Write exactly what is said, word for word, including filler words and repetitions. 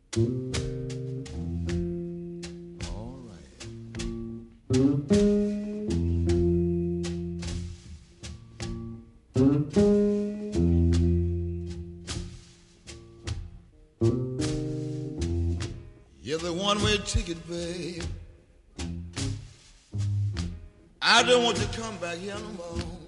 All right. You're the one-way ticket, babe. I don't want to come back here no more.